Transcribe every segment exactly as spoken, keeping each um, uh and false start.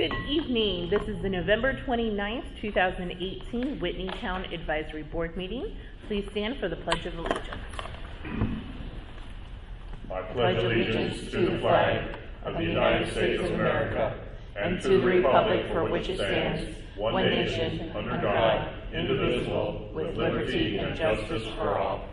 Good evening. This is the November twenty-ninth, two thousand eighteen Whitney Town Advisory Board meeting. Please stand for the Pledge of Allegiance. I pledge allegiance to the flag of the United States of America and to the republic for which it stands, one nation, under God, indivisible, with liberty and justice for all.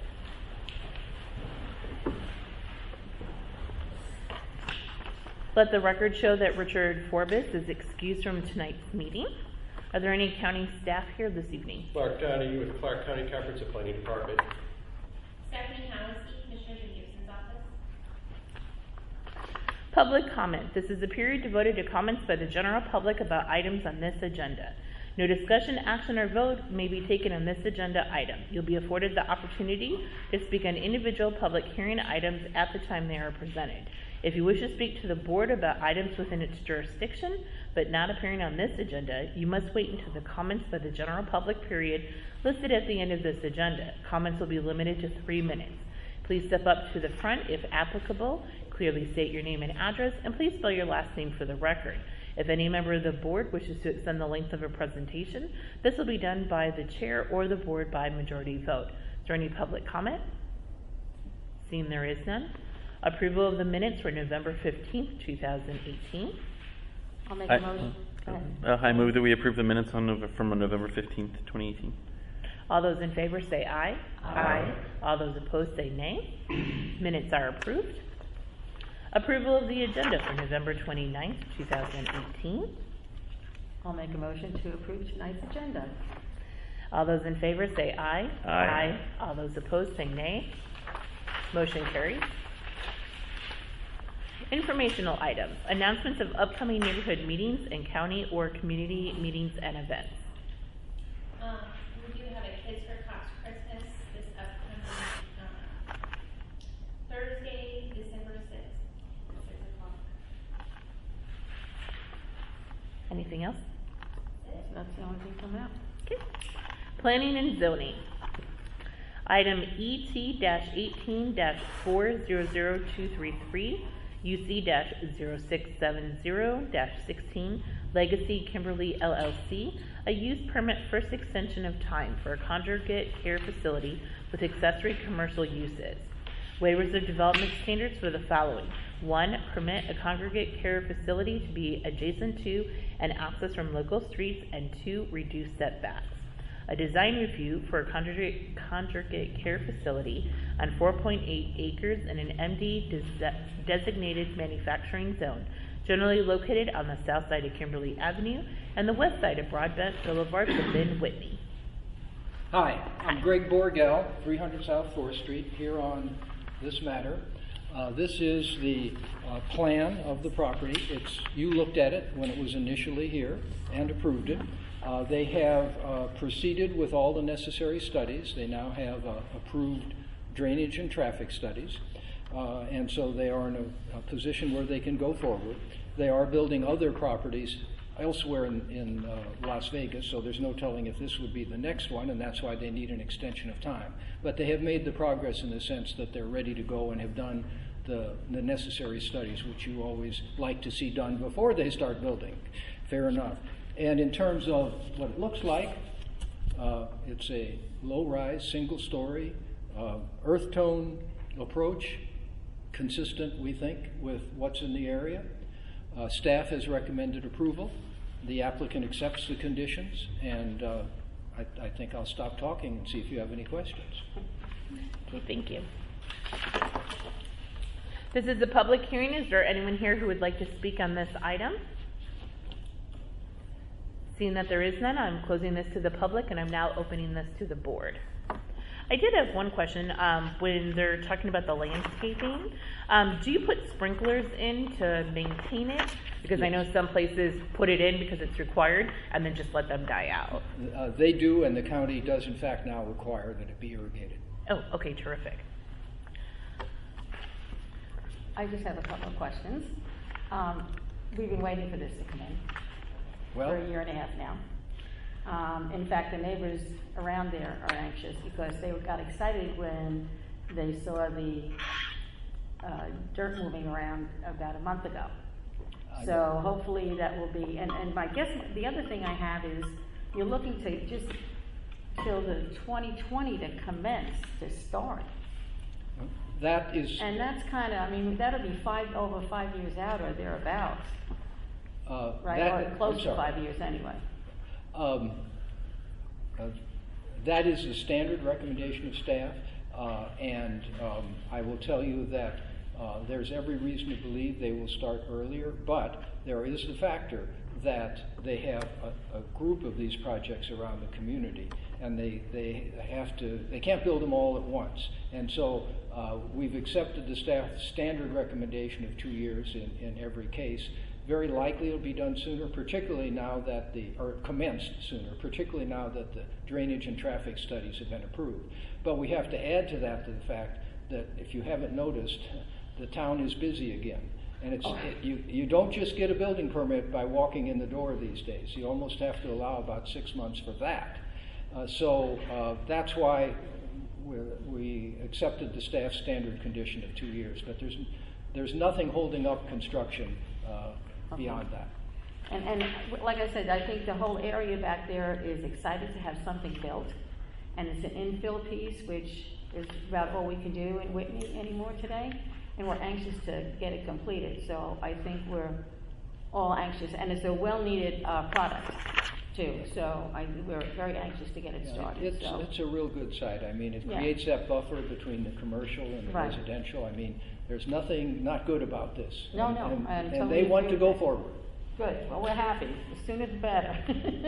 Let the record show that Richard Forbes is excused from tonight's meeting. Are there any county staff here this evening? Clark Downey with Clark County Comprehensive Planning Department. Stephanie Howesky, Commissioner Gibson's office. Public comment. This is a period devoted to comments by the general public about items on this agenda. No discussion, action, or vote may be taken on this agenda item. You'll be afforded the opportunity to speak on individual public hearing items at the time they are presented. If you wish to speak to the board about items within its jurisdiction, but not appearing on this agenda, you must wait until the comments by the general public period listed at the end of this agenda. Comments will be limited to three minutes. Please step up to the front if applicable, clearly state your name and address, and please spell your last name for the record. If any member of the board wishes to extend the length of a presentation, this will be done by the chair or the board by majority vote. Is there any public comment? Seeing there is none. Approval of the minutes for November fifteenth, two thousand eighteen. I'll make a motion. Go ahead. Uh, I move that we approve the minutes on Nove- from November fifteenth, twenty eighteen. All those in favor say aye. Aye. Aye. All those opposed say nay. Minutes are approved. Approval of the agenda for November twenty-ninth, two thousand eighteen. I'll make a motion to approve tonight's agenda. All those in favor say aye. Aye. Aye. All those opposed say nay. Motion carries. Informational items. Announcements of upcoming neighborhood meetings and county or community meetings and events. Um, we do have a Kids for Cops Christmas this upcoming um, Thursday, December sixth, at six o'clock. Anything else? That's the only thing coming up. Okay. Planning and zoning. Item E T eighteen four zero zero two three three. U C zero six seven zero sixteen, Legacy Kimberly L L C, a use permit first extension of time for a congregate care facility with accessory commercial uses. Waivers of development standards for the following. One, permit a congregate care facility to be adjacent to and access from local streets, and two, reduce setbacks. A design review for a congregate, congregate care facility on four point eight acres in an M D des- designated manufacturing zone, generally located on the south side of Kimberly Avenue and the west side of Broadbent Boulevard within Whitney. Hi, I'm Greg Borgel, three hundred South fourth Street, here on this matter. Uh, this is the uh, plan of the property. It's, you looked at it when it was initially here and approved it. Uh, they have uh, proceeded with all the necessary studies. They now have uh, approved drainage and traffic studies. Uh, and so they are in a, a position where they can go forward. They are building other properties elsewhere in, in uh, Las Vegas, so there's no telling if this would be the next one, and that's why they need an extension of time. But they have made the progress in the sense that they're ready to go and have done the, the necessary studies, which you always like to see done before they start building. Fair enough. And in terms of what it looks like, uh, it's a low-rise, single-story, uh, earth tone approach, consistent, we think, with what's in the area. Uh, staff has recommended approval. The applicant accepts the conditions, and uh, I, I think I'll stop talking and see if you have any questions. Okay, thank you. This is a public hearing. Is there anyone here who would like to speak on this item? Seeing that there is none, I'm closing this to the public, and I'm now opening this to the board. I did have one question. Um, when they're talking about the landscaping, um, do you put sprinklers in to maintain it? Because yes. I know some places put it in because it's required and then just let them die out. Uh, they do, and the county does in fact now require that it be irrigated. Oh, okay, terrific. I just have a couple of questions. Um, we've been waiting for this to come in well, for a year and a half now. Um, in fact, the neighbors around there are anxious because they got excited when they saw the uh, dirt moving around about a month ago. I So know. hopefully that will be, and, and my guess, the other thing I have is, you're looking to just till the twenty twenty to commence, to start. That is, And that's kinda, I mean, that'll be five, over five years out or thereabouts, uh, right? that, Or close I'm to sorry. five years anyway. Um, uh, That is the standard recommendation of staff, uh, and um, I will tell you that uh, there's every reason to believe they will start earlier, but there is the factor that they have a, a group of these projects around the community, and they, they have to, they can't build them all at once. And so uh, we've accepted the staff standard recommendation of two years in, in every case. Very likely it'll be done sooner, particularly now that the, or commenced sooner, particularly now that the drainage and traffic studies have been approved. But we have to add to that to the fact that if you haven't noticed, the town is busy again. And it's, it, you, you don't just get a building permit by walking in the door these days. You almost have to allow about six months for that. Uh, so uh, that's why we, we accepted the staff standard condition of two years. But there's, there's nothing holding up construction uh, beyond that. And, and like I said, I think the whole area back there is excited to have something built. And it's an infill piece, which is about all we can do in Whitney anymore today. And we're anxious to get it completed. So I think we're all anxious. And it's a well-needed uh, product, too. So I, we're very anxious to get it Yeah, started. It's, so. it's a real good site. I mean, it Yeah. creates that buffer between the commercial and the Right. residential. I mean, there's nothing not good about this. No, and, no, And, I and totally they want agree to go with that. forward. Good. Well, we're happy. The sooner the better.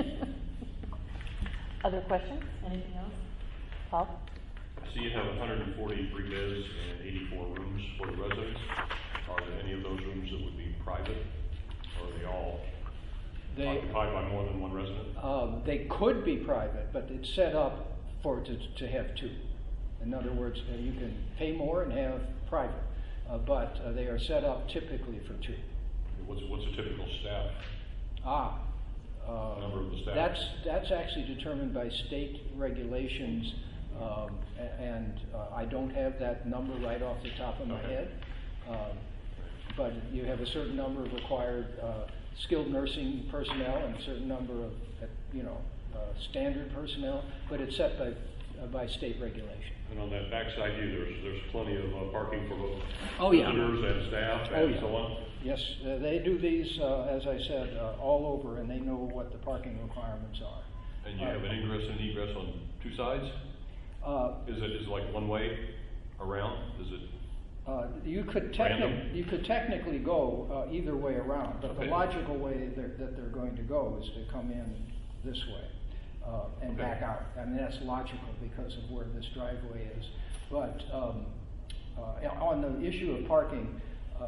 Other questions? Anything else? Paul? So you have one hundred forty-three beds and eighty-four rooms for the residents. Are there any of those rooms that would be private, or are they all They, occupied by more than one resident? um, they could be private, but it's set up for to, to have two. In other words, uh, you can pay more and have private, uh, but uh, they are set up typically for two. What's, what's a typical staff? Ah, uh, Number of the staff. That's that's actually determined by state regulations, um, a- and uh, I don't have that number right off the top of my Okay. head. Um, but you have a certain number of required uh, skilled nursing personnel and a certain number of, uh, you know, uh, standard personnel, but it's set by uh, by state regulation. And on that backside view, there's, there's plenty of uh, parking for both Oh, yeah. visitors and staff Oh, and yeah. so on? Yes, uh, they do these, uh, as I said, uh, all over, and they know what the parking requirements are. And you have an ingress and egress on two sides? Uh, Is it, is it like one way around? Is it, Uh, you could Random? technically, you could technically go uh, either way around, but the Okay. logical way they're, that they're going to go is to come in this way uh, and Okay. back out. I mean, that's logical because of where this driveway is. But um, uh, on the issue of parking, uh,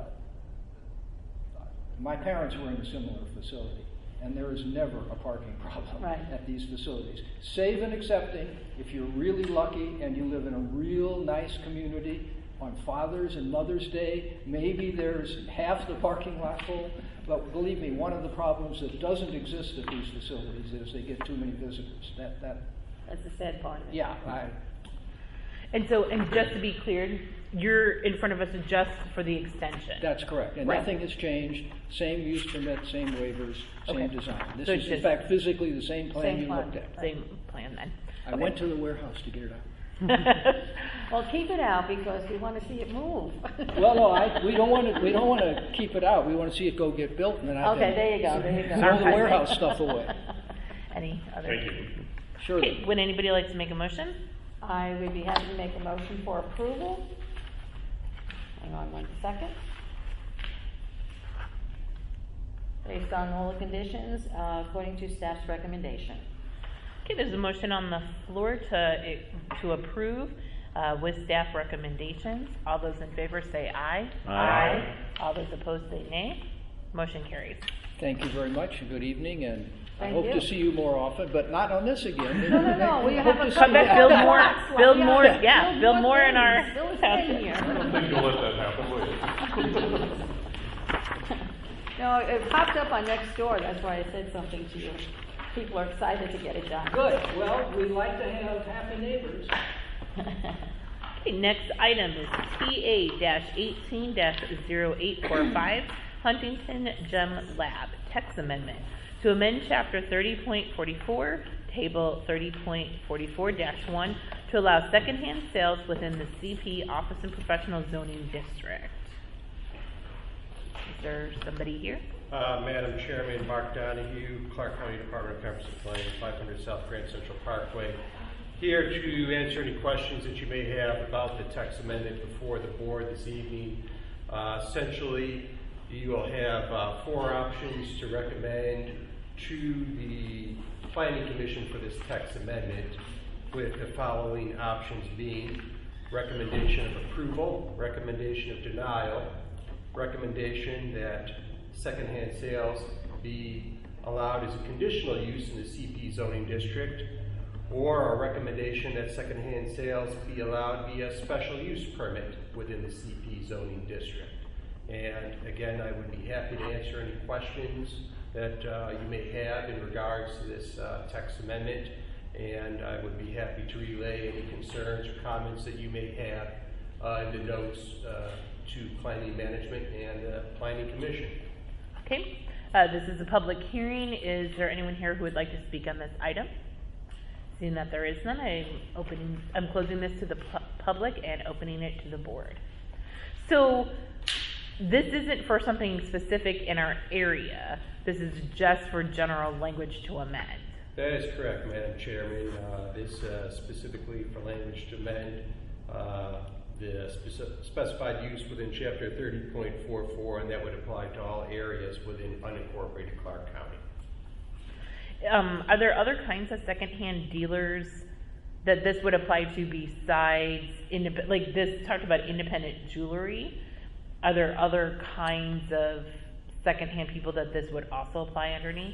my parents were in a similar facility, and there is never a parking problem Right. at these facilities. Save and excepting, if you're really lucky and you live in a real nice community, on Father's and Mother's Day, maybe there's half the parking lot full. But believe me, one of the problems that doesn't exist at these facilities is they get too many visitors. That, that, That's the sad part of it. yeah, I, And so, and just to be clear, you're in front of us just for the extension. that's correct. And Right. nothing has changed. Same use permit, same waivers, same Okay. design. This So is, it's in just- fact, physically the same plan Same you plan. looked at. Same plan then. I went to the warehouse to get it out. Well, keep it out because we want to see it move. Well, no, I, we don't want to. We don't want to keep it out. We want to see it go get built, and then I Okay, can there you go, there you go. throw the warehouse stuff away. Any other? thank you. Sure. Okay, would anybody like to make a motion? I would be happy to make a motion for approval. Hang on one second. Based on all the conditions, uh, according to staff's recommendation. Okay, there's a motion on the floor to, to approve uh, with staff recommendations. All those in favor say aye. Aye. All those opposed say nay. Motion carries. Thank you very much. Good evening, and I Thank hope you. to see you more often, but not on this again. No, no, no, we I have hope a to see Come you- back, build more, Relax, well, build yeah. more, yeah, Build build more more in things. our Still town. staying here. I don't think you'll let that happen, will you? No, it popped up on next door, that's why I said something to you. People are excited to get it done. Good. Well, we like to have happy neighbors. Okay, next item is P A eighteen 845 Huntington Gem Lab, text amendment, to amend chapter thirty point forty-four, table thirty point forty-four dash one, to allow secondhand sales within the C P Office and Professional Zoning District. Is there somebody here? Uh, Madam Chairman, Mark Donahue, Clark County Department of Comprehensive Planning, five hundred South Grand Central Parkway. Here to answer any questions that you may have about the text amendment before the board this evening. Uh, essentially, you will have uh, four options to recommend to the Planning Commission for this text amendment, with the following options being recommendation of approval, recommendation of denial, recommendation that secondhand sales be allowed as a conditional use in the C P zoning district, or a recommendation that secondhand sales be allowed via special use permit within the C P zoning district. And again, I would be happy to answer any questions that uh, you may have in regards to this uh, text amendment, and I would be happy to relay any concerns or comments that you may have uh, in the notes uh, to Planning Management and the uh, Planning Commission. Okay, uh, this is a public hearing. Is there anyone here who would like to speak on this item? Seeing that there is none, I'm opening, I'm closing this to the pu public and opening it to the board. So this isn't for something specific in our area. This is just for general language to amend. That is correct, Madam Chairman. Uh, this uh, specifically for language to amend uh, the speci specified use within chapter thirty point four four, and that would apply to all areas within unincorporated Clark County. Um, are there other kinds of secondhand dealers that this would apply to besides, indep like this talked about independent jewelry? Are there other kinds of secondhand people that this would also apply underneath?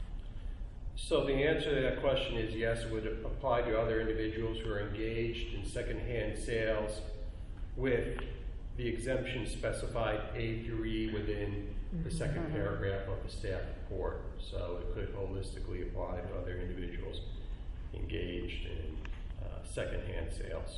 So the answer to that question is yes, it would apply to other individuals who are engaged in secondhand sales with the exemption specified A through E within the second Mm-hmm. paragraph of the staff report. So it could holistically apply to other individuals engaged in uh, secondhand sales.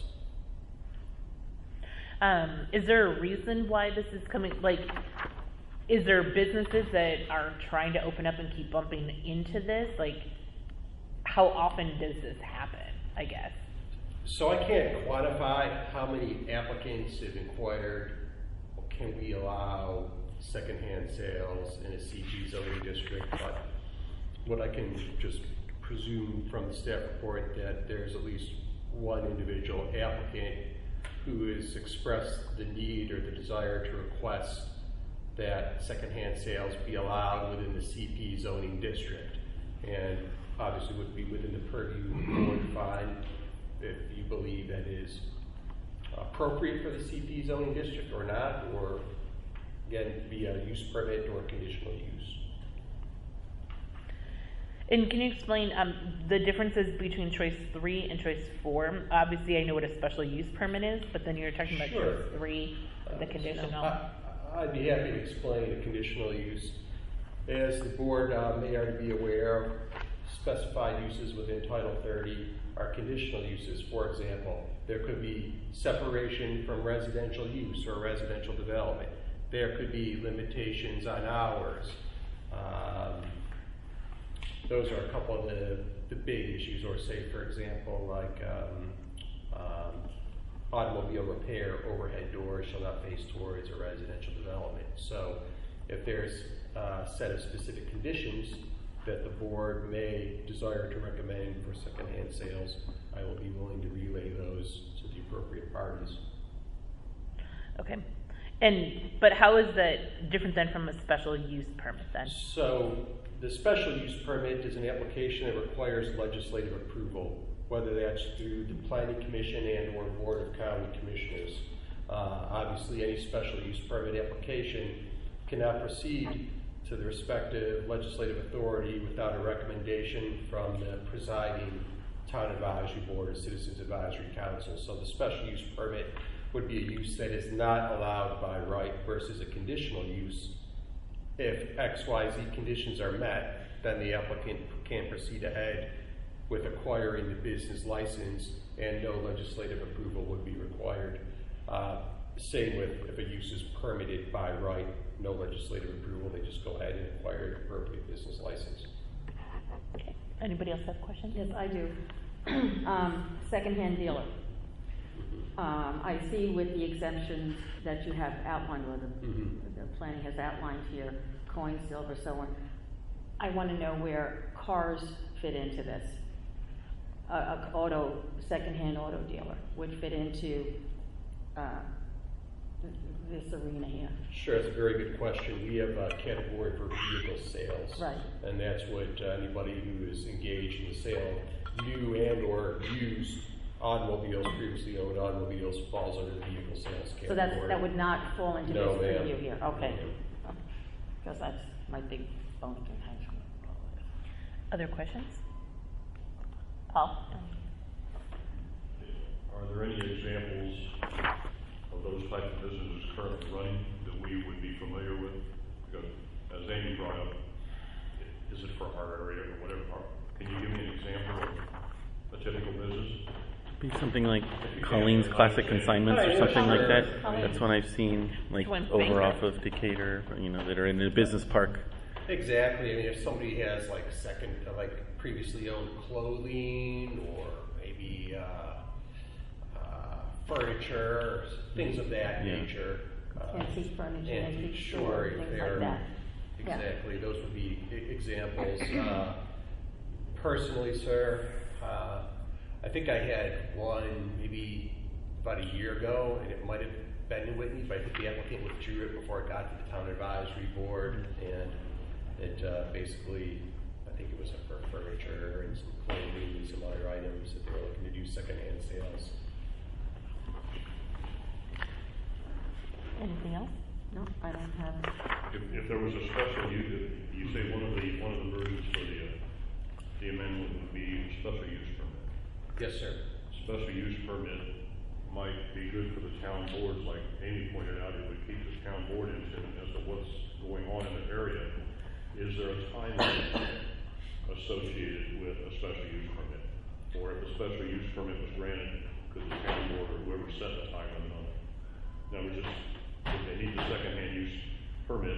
Um, is there a reason why this is coming, like, is there businesses that are trying to open up and keep bumping into this? Like, how often does this happen, I guess? So I can't quantify how many applicants have inquired, can we allow secondhand sales in a C P zoning district, but what I can just presume from the staff report that there's at least one individual applicant who has expressed the need or the desire to request that secondhand sales be allowed within the C P zoning district, and obviously would be within the purview of the board to find if you believe that is appropriate for the C P zoning district or not, or again via use permit or conditional use. And can you explain um, the differences between choice three and choice four? Obviously, I know what a special use permit is, but then you're talking about Sure. choice three, the conditional. So I, I'd be happy to explain the conditional use. As the board uh, may already be aware, specified uses within Title thirty are conditional uses. For example, there could be separation from residential use or residential development. There could be limitations on hours. Um, those are a couple of the, the big issues, or say, for example, like um, um, automobile repair, overhead doors shall not face towards a residential development. So if there's a set of specific conditions that the board may desire to recommend for secondhand sales, I will be willing to relay those to the appropriate parties. Okay. And, but how is that different then from a special use permit then? So the special use permit is an application that requires legislative approval, whether that's through the Planning Commission and or Board of County Commissioners. Uh, obviously, any special use permit application cannot proceed to the respective legislative authority without a recommendation from the presiding Town Advisory Board or Citizens Advisory Council. So the special use permit would be a use that is not allowed by right versus a conditional use. If X Y Z conditions are met, then the applicant can proceed ahead with acquiring the business license and no legislative approval would be required. Uh, Same with if a use is permitted by right, no legislative approval, they just go ahead and acquire an appropriate business license. Okay. Anybody else have questions? Yes, I do. um, secondhand dealer. Um, I see with the exemptions that you have outlined, or the, Mhm. the planning has outlined here, coin, silver, so on. I want to know where cars fit into this. A, a auto, secondhand auto dealer would fit into uh, this arena here. Sure, that's a very good question. We have a category for vehicle sales. Right. And that's what uh, anybody who is engaged in the sale of new and or used automobiles, previously owned automobiles, falls under the vehicle sales category. So that's, that would not fall into No, this ma'am. preview here, okay. No, ma'am. Because that's my big bone of contention. Other questions? Paul? Are there any examples of those types of businesses currently running that we would be familiar with? Because as Amy brought up, is it for our area or whatever? Can you give me an example of a typical business? Be something like Colleen's Classic Consignments or something like that. That's one I've seen, like One over finger. off of Decatur, you know, that are in the business park. Exactly. I mean, if somebody has like second, uh, like previously owned clothing or maybe uh, uh, furniture, things of that Yeah. nature. Uh, Antique furniture, antique antique, store, sure, if things they're- like that. Yeah. Exactly. Those would be e- examples. Uh, personally, sir, uh, I think I had one maybe about a year ago, and it might have been in Whitney, but I think the applicant withdrew it before it got to the town advisory board, and it uh, basically, I think it was for furniture and some clothing and some other items that they were looking to do secondhand sales. Anything else? No, I don't have it. If, if there was a special use, you say one of the, one of the versions for the, uh, the amendment would be special use permit. Yes, sir. Special use permit might be good for the town boards, like Amy pointed out, it would keep the town board in tune as to what's going on in the area. Is there a time limit associated with a special use permit? Or if a special use permit was granted, could the town board or whoever set the time limit on it? Now, we just, if they need the secondhand use permit,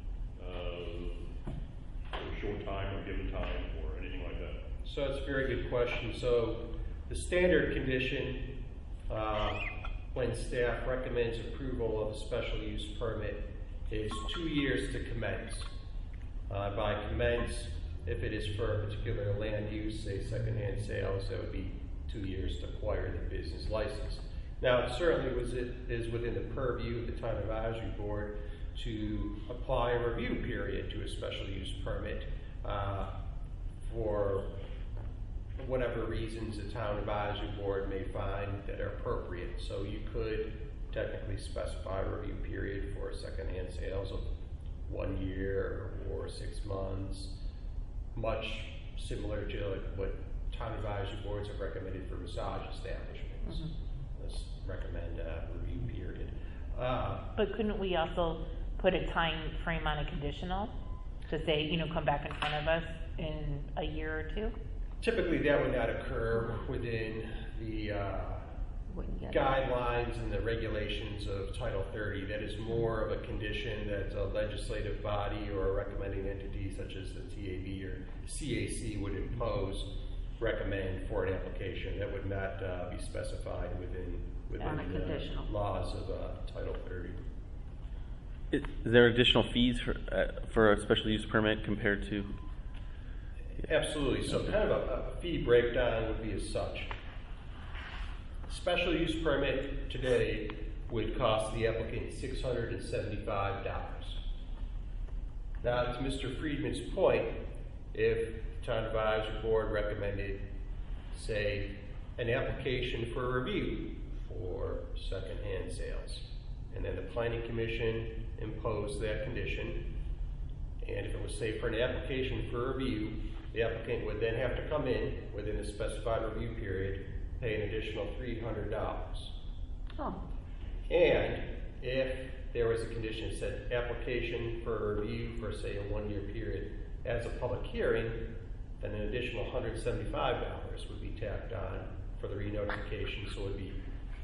uh, for a short time or given time or anything like that? So that's a very good question. So the standard condition, uh, when staff recommends approval of a special use permit, is two years to commence. Uh, by commence, if it is for a particular land use, say secondhand sales, that would be two years to acquire the business license. Now, it certainly was it is within the purview of the town advisory board to apply a review period to a special use permit uh, for whatever reasons the town advisory board may find that are appropriate. So you could technically specify a review period for secondhand sales of one year or six months, much similar to like what town advisory boards have recommended for massage establishments. Mhm. Let's recommend a review period. Uh, But couldn't we also put a time frame on a conditional to say, you know, come back in front of us in a year or two? typically, that would not occur within the uh, Wouldn't get it. guidelines and the regulations of Title thirty. That is more of a condition that a legislative body or a recommending entity such as the T A B or C A C would impose, recommend for an application. That would not uh, be specified within On a within conditional. the laws of uh, Title thirty. Is is there additional fees for, uh, for a special use permit compared to? Absolutely. So kind of a, a fee breakdown would be as such. Special use permit today would cost the applicant six hundred seventy-five dollars. Now, to Mister Friedman's point, if the town advisory board recommended, say, an application for a review for secondhand sales, and then the planning commission imposed that condition, and if it was, say, for an application for a review, the applicant would then have to come in within the specified review period, pay an additional three hundred dollars. Oh, And if there was a condition that said application for a review for, say, a one-year period as a public hearing, then an additional one hundred seventy-five dollars would be tacked on for the re-notification, so it would be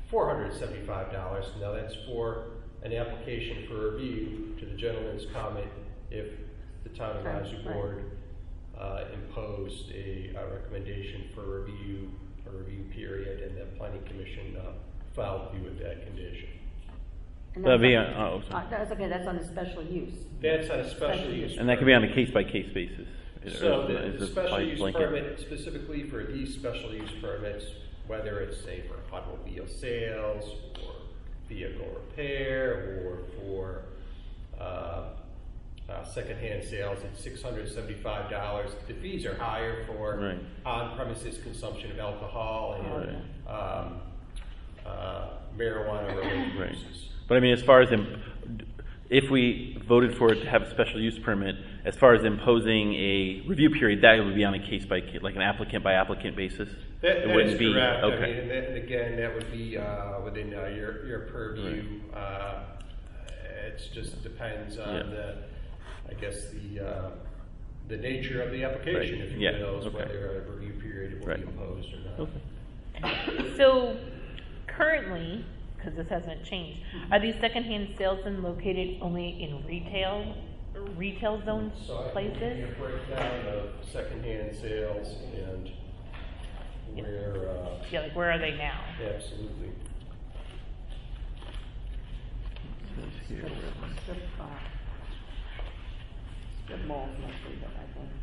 four hundred seventy-five dollars. Now that's for an application for review to the gentleman's comment if the town advisory Right. board uh, imposed a, a recommendation for review, a review period, and the planning commission uh, filed view with that condition. And That'd be that's on- on- oh, sorry. uh, That's okay, that's on the special use. That's on a special Special use. use. And that can be on a case-by-case basis. So Or the, is the it special by use blanket? permit specifically for these special use permits, whether it's say for automobile sales or vehicle repair or for uh, uh, secondhand sales, it's six hundred seventy-five dollars. The fees are higher for Right. on-premises consumption of alcohol and um, uh, marijuana-related Right. uses. But I mean, as far as, im- if we voted for it to have a special use permit, as far as imposing a review period, that would be on a case by case, like an applicant by applicant basis? That, It that wouldn't is be- correct. I okay. mean, and, that, and again, that would be uh, within uh, your your purview. Uh, it just depends on Yeah. the, I guess the uh, the nature of the application, Right. if you Yeah. will, is Okay. whether a review period will Right. be imposed or not. Okay. So currently, because this hasn't changed, are these secondhand sales then located only in retail, retail zone So I can places? give you a breakdown of secondhand sales and Yeah. where uh, Yeah, like where are they now? absolutely. Strip, strip, uh, strip malls mostly, but I think.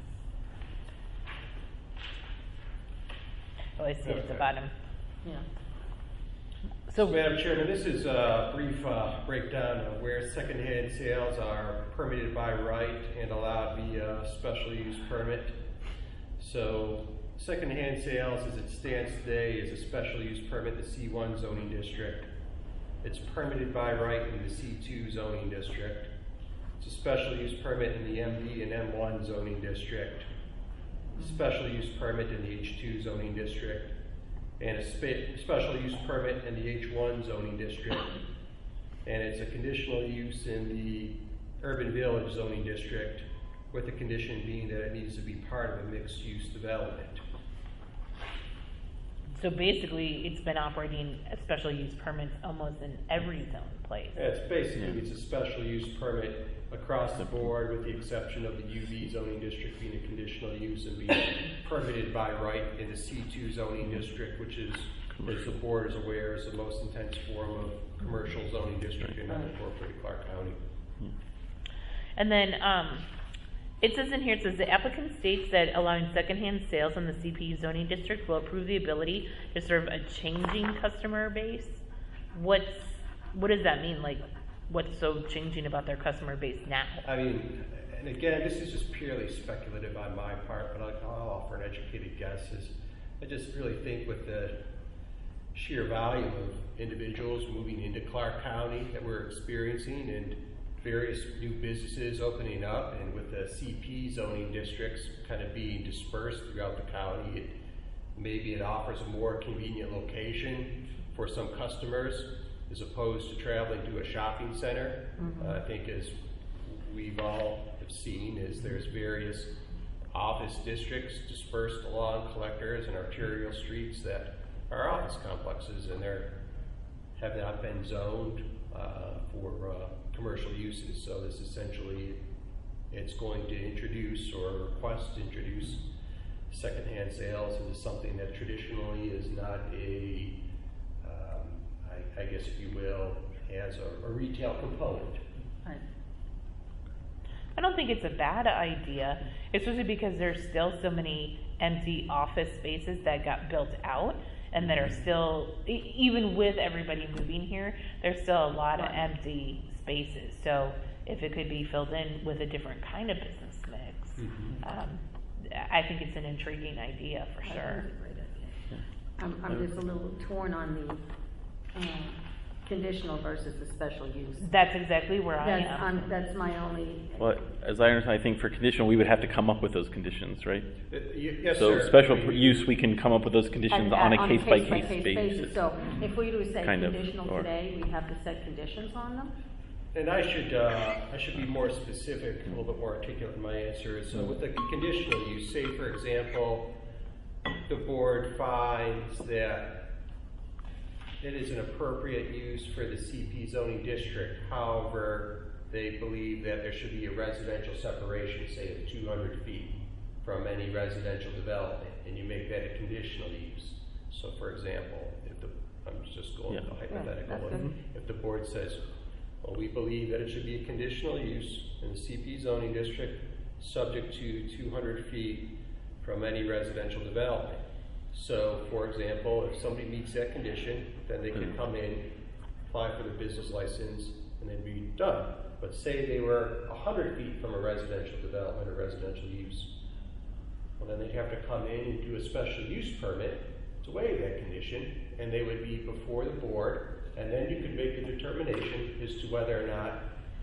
Oh, I see it at the Okay. bottom. Yeah. So, So, Madam Chairman, this is a brief uh, breakdown of where secondhand sales are permitted by right and allowed via special use permit. So, secondhand sales, as it stands today, is a special use permit, the C one zoning district. It's permitted by right in the C two zoning district. It's a special use permit in the M D and M one zoning district. Special use permit in the H two zoning district. And a spe- special use permit in the H one zoning district. And it's a conditional use in the urban village zoning district, with the condition being that it needs to be part of a mixed-use development. so basically, it's been operating as special use permits almost in every zone place. Yeah, it's basically, Yeah. it's a special use permit across the board, with the exception of the U V zoning district being a conditional use and being permitted by right in the C two zoning district, which is, as the board is aware, is the most intense form of commercial zoning district in unincorporated Clark County. And then, um, it says in here, it says the applicant states that allowing secondhand sales in the C P U zoning district will improve the ability to serve a changing customer base. What's, what does that mean? Like, what's so changing about their customer base now? I mean, and again, this is just purely speculative on my part, but I'll, I'll offer an educated guess. Is I just really think with the sheer volume of individuals moving into Clark County that we're experiencing, and various new businesses opening up, and with the C P zoning districts kind of being dispersed throughout the county, it, maybe it offers a more convenient location for some customers as opposed to traveling to a shopping center. Mhm. Uh, I think as we've all have seen, is there's various office districts dispersed along collectors and arterial streets that are office complexes, and they're have not been zoned uh, for uh, commercial uses. So this essentially, it's going to introduce or request to introduce secondhand sales into something that traditionally is not a, um, I, I guess if you will, has a, a retail component. Right. I don't think it's a bad idea, especially because there's still so many empty office spaces that got built out and that are still, e- even with everybody moving here, there's still a lot of Right. empty spaces. So if it could be filled in with a different kind of business mix, Mhm. um, I think it's an intriguing idea for I think sure. it's a great idea. I'm, I'm just a little torn on the, um, conditional versus the special use. That's exactly where I That's, am. I'm, that's my only. Well, as I understand, I think for conditional, we would have to come up with those conditions, right? Uh, y- yes, So sir. special I mean, use, we can come up with those conditions At- on at- a case-by-case basis. So if we were to say Kind of, conditional or- today, we have to set conditions on them? And I should, uh, I should be more specific, a little bit more articulate in my answer. So with the conditional use, say for example, the board finds that it is an appropriate use for the C P zoning district. However, they believe that there should be a residential separation, say of two hundred feet from any residential development, and you make that a conditional use. So for example, if the, I'm just going Yeah. to hypothetical, that's if, good. if the board says, well, we believe that it should be a conditional use in the C P zoning district, subject to two hundred feet from any residential development. So, for example, if somebody meets that condition, then they can come in, apply for the business license, and then be done. But say they were one hundred feet from a residential development or residential use, well, then they'd have to come in and do a special use permit to waive that condition, and they would be before the board, and then you could make a determination as to whether or not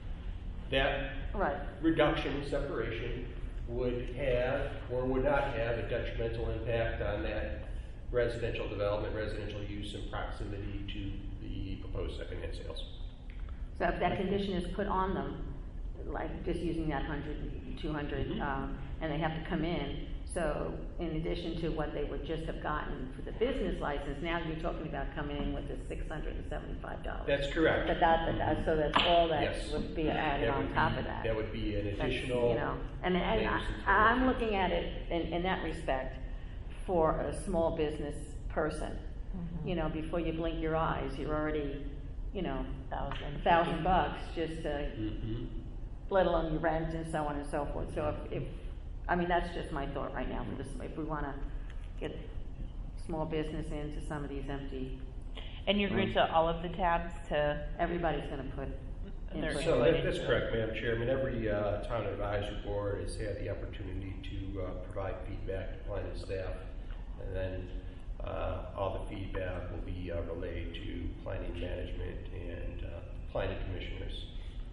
that Right. reduction, separation, would have or would not have a detrimental impact on that residential development, residential use in proximity to the proposed secondhand sales. So if that condition is put on them, like just using that hundred, two hundred, Mhm. um, and they have to come in, so in addition to what they would just have gotten for the business license, now you're talking about coming in with the six hundred and seventy-five dollars. That's correct. But that, but that, so that's all that Yes. would be added That on would top be- of that. That would be an That's, additional. You know, and, and I, names and I'm titles. looking at it in, in that respect for a small business person. You know, before you blink your eyes, you're already, you know, Thousand. thousand bucks just to, Mhm. let alone your rent and so on and so forth. So if, if, I mean, that's just my thought right now. For this, if we wanna get small business into some of these empty, And you're agreeing to all of the tabs to, everybody's gonna put There's input. So Right. that, that's correct, Madam Chairman. Every uh, town advisory board has had the opportunity to uh, provide feedback to planning staff, and then uh, all the feedback will be uh, relayed to planning management and uh, planning commissioners.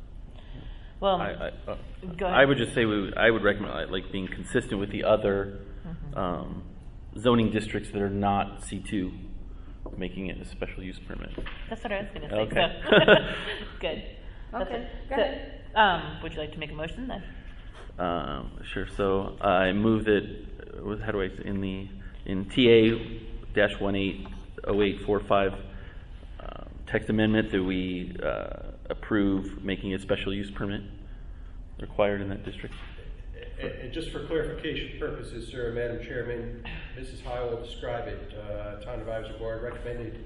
well, I, I, uh, go ahead. I would just say we would, I would recommend uh, like being consistent with the other Mm-hmm. um, zoning districts that are not C two, making it a special use permit. That's what I was gonna say, Okay. so, good. That's Okay, it. go So, ahead. Um, would you like to make a motion then? Um, sure. So I move that. uh, what- How do I say in the in T A dash one eight oh eight four five um, text amendment that we uh, approve making a special use permit required in that district. And, and just for clarification purposes, sir, Madam Chairman, Missus Howell will describe it. Uh, Town Advisory Board recommended,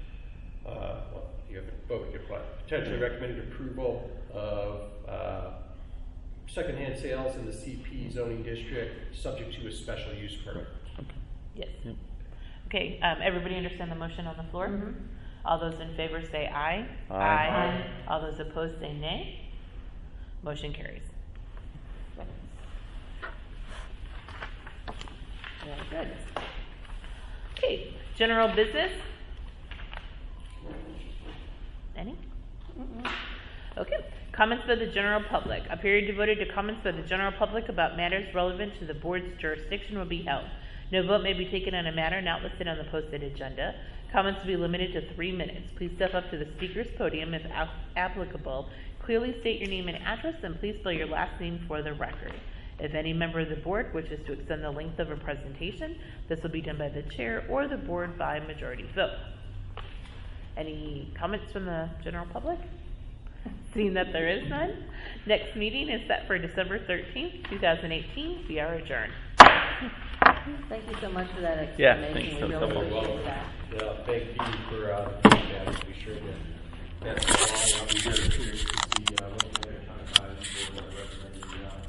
uh, well, you have a vote, you have potentially recommended approval of uh, secondhand sales in the C P zoning district, subject to a special use permit. Yes. Yep. Okay, um, everybody understand the motion on the floor? Mhm. All those in favor say aye. Aye. Aye. All those opposed say nay. Motion carries. Very good. Okay, general business? Any? Okay, comments by the general public. A period devoted to comments by the general public about matters relevant to the board's jurisdiction will be held. No vote may be taken on a matter not listed on the posted agenda. Comments will be limited to three minutes. Please step up to the speaker's podium if ap- applicable. Clearly state your name and address, and please spell your last name for the record. If any member of the board wishes to extend the length of a presentation, this will be done by the chair or the board by majority vote. Any comments from the general public? Seeing that there is none, next meeting is set for December thirteenth, two thousand eighteen. We are adjourned. Thank you so much for that Yeah, explanation. thanks. We That was really helpful. appreciate that. Yeah, thank you for uh, feedback. Be sure to pass it along. I'll be here to see uh, what the other town advisory board